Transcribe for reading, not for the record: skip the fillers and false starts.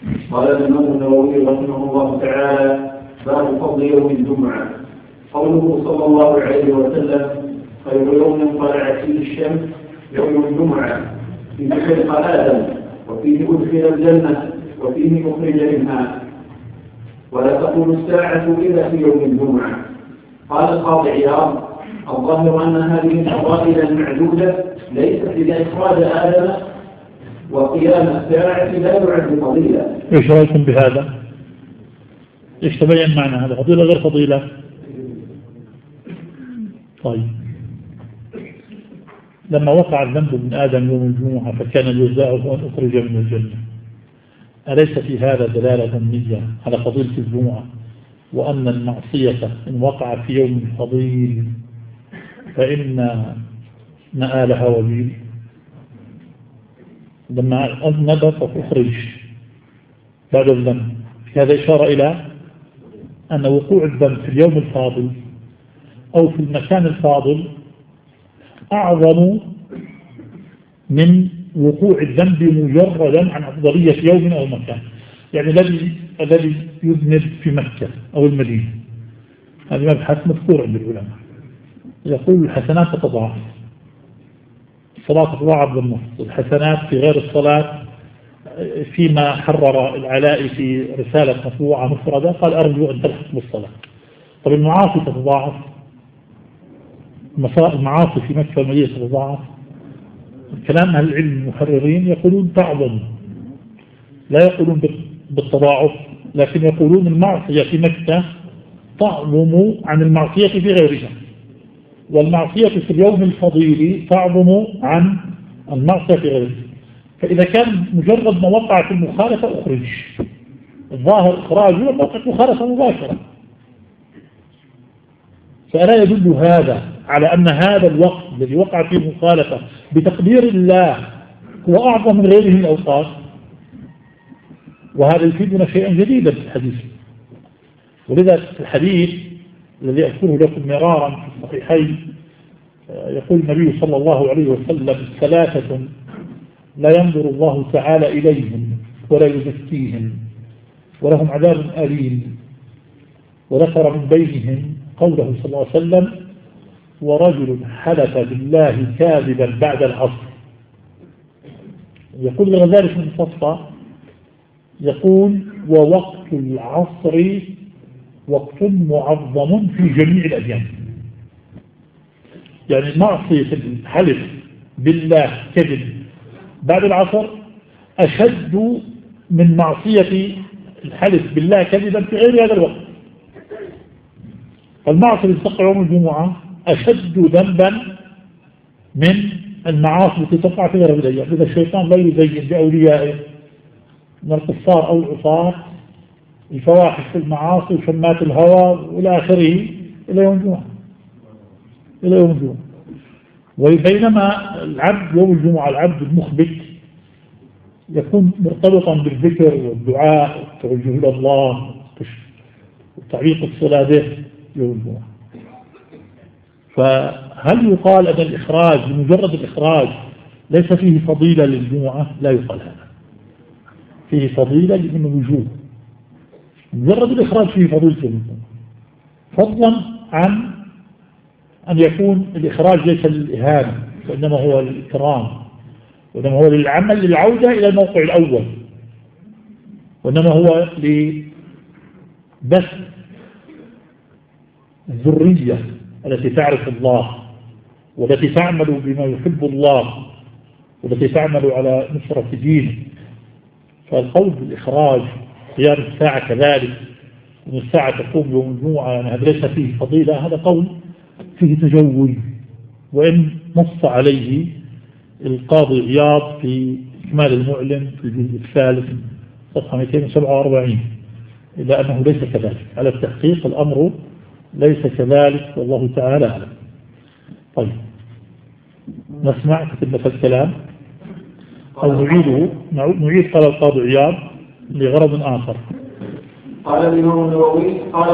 قال الإمام النووي رحمه الله تعالى: باب فضل يوم الجمعة. قوله صلى الله عليه وسلم: خير يوم طلعت فيه الشمس يوم الجمعة، فيه خلق آدم، وفيه أدخل الجنة، وفيه أخرج منها، ولا تقوم الساعة إلا في يوم الجمعة. قال القاضي عياض: الظاهر أن هذه الفضائل المعدودة ليست لإخراج آدم وقيام الساعة لا يعد فضيلة. ايش رأيكم بهذا؟ ايش تبين معنى هذا؟ فضيلة غير فضيلة؟ طيب، لما وقع الذنب من آدم يوم الجمعة فكان جزاؤه أن أخرج من الجنة، أليس في هذا دلالة ظنية على فضيلة الجمعة، وأن المعصية إن وقع في يوم فضيل فإن مآلها وبيل؟ لما أذنب فأخرج بعد الذنب، في هذا إشارة إلى أن وقوع الذنب في اليوم الفاضل أو في المكان الفاضل أعظم من وقوع الذنب مجردا عن أفضلية يوم أو مكان. يعني الذي يذنب في مكة أو المدينة، هذا مبحث مذكور عند العلماء، يقول الحسنات تتضاعف، الصلاة تتضاعف بالنص، الحسنات في غير الصلاة فيما حرر العلاء في رسالة مطبوعة مفردة قال: أرجو أن تلحق بالصلاة. طب المعاصي تتضاعف، المعاصي في مكة والمدينة تتضاعف. كلام أهل العلم المحررين يقولون تعظم، لا يقولون بالتضاعف، لكن يقولون المعصية في مكة تعظم عن المعصية في غيرها، والمعصية في اليوم الفضيل تعظم عن المعصية في غيرها. فإذا كان مجرد ما وقعت المخالفة أخرج، الظاهر إخراجه موقع مخالفة مباشرة، فألا يدل هذا على أن هذا الوقت الذي وقع فيه المخالفة بتقدير الله هو أعظم من غيره من الأوقات؟ وهذا يفيدنا شيئا جديدا في الحديث. ولذا في الحديث الذي أذكره لكم مرارا في الصحيحين يقول النبي صلى الله عليه وسلم: ثلاثة لا ينظر الله تعالى إليهم ولا يزكيهم ولهم عذاب أليم، وذكر من بينهم قوله صلى الله عليه وسلم: ورجل حلف بالله كاذبا بعد العصر. يقول لذلك من صفة، يقول: ووقت العصر وقت معظم في جميع الأديان. يعني معصية الحلف بالله كذب بعد العصر أشد من معصية الحلف بالله كذبا في غير هذا الوقت. فالمعصية التي تقع يوم الجمعة أشد ذنبا من المعاصي التي تقع في غير الأيام. إذا الشيطان لا يزين بأوليائه من الكفار أو العصاة الفواحش في المعاصي وشمات الهوى وإلى آخره إلى يوم الجمعة، إلى يوم الجمعة. وبينما العبد يوم الجمعة، العبد المخبت يكون مرتبطا بالذكر والدعاء والتوجه إلى الله وتعليق الصلاة به يوم الجمعة. فهل يقال أن الإخراج بمجرد الإخراج ليس فيه فضيلة للجمعة؟ لا يقال هذا، فيه فضيلة من الوجوه. مجرد الإخراج فيه فضيلة للجمعة، فضلا عن أن يكون الإخراج ليس للإهانة وإنما هو للإكرام، وإنما هو للعمل للعودة إلى الموقع الأول، وإنما هو لبث الذرية التي تعرف الله والتي تعمل بما يحب الله والتي تعمل على نصرة دينه. فالقول بالإخراج قيام الساعة كذلك، أن الساعة تقوم يوم الجمعة، يعني هذا ليس فيه فضيلة، هذا قول فيه تجول، وإن نص عليه القاضي عياض في إكمال المعلم في الجزء الثالث صفحة 247، إلا أنه ليس كذلك. على التحقيق الأمر ليس كذلك، والله تعالى أعلم. طيب، نسمع كتبنا في الكلام أو نعيده. نعيد قال القاضي عياض لغرض آخر. قال الإمام النووي: قال